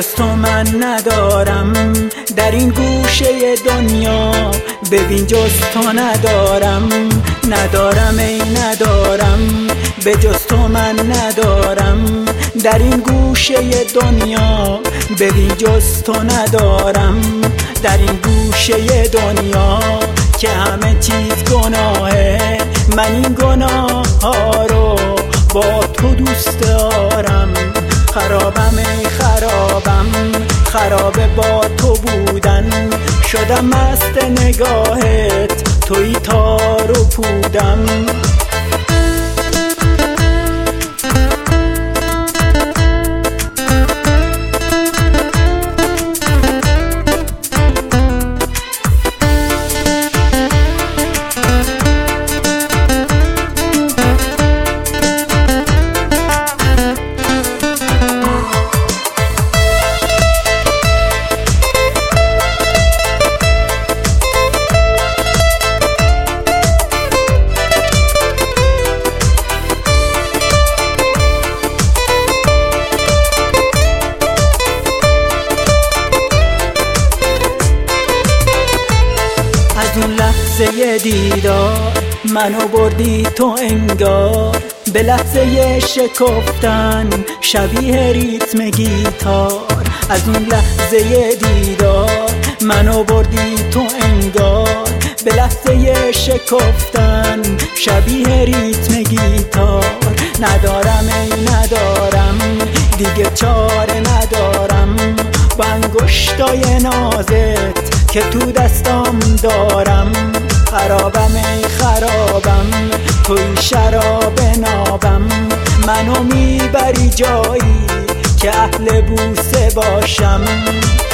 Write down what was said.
جز تو من ندارم در این گوشه دنیا، ببین جز تو ندارم، ندارم ای ندارم، به جز تو من ندارم در این گوشه دنیا، ببین جز تو ندارم در این گوشه دنیا که همه چیز گناهه. من این گناه ها رو با تو دوست دارم، خرابم ای خرابم، خرابه با تو بودن، شدم مست نگاهت، توی تار و پودم. از اون لحظه دیدار منو بردی تو انگار، به لحظه شکفتن شبیه ریتم گیتار. از اون لحظه دیدار منو بردی تو انگار، به لحظه شکفتن شبیه ریتم گیتار. ندارم ای ندارم دیگه چاره ندارم، با انگشتای نازت که تو دستام دارم، خرابم ای خرابم، توی شراب نابم، منو میبری جایی که اهل بوسه باشم.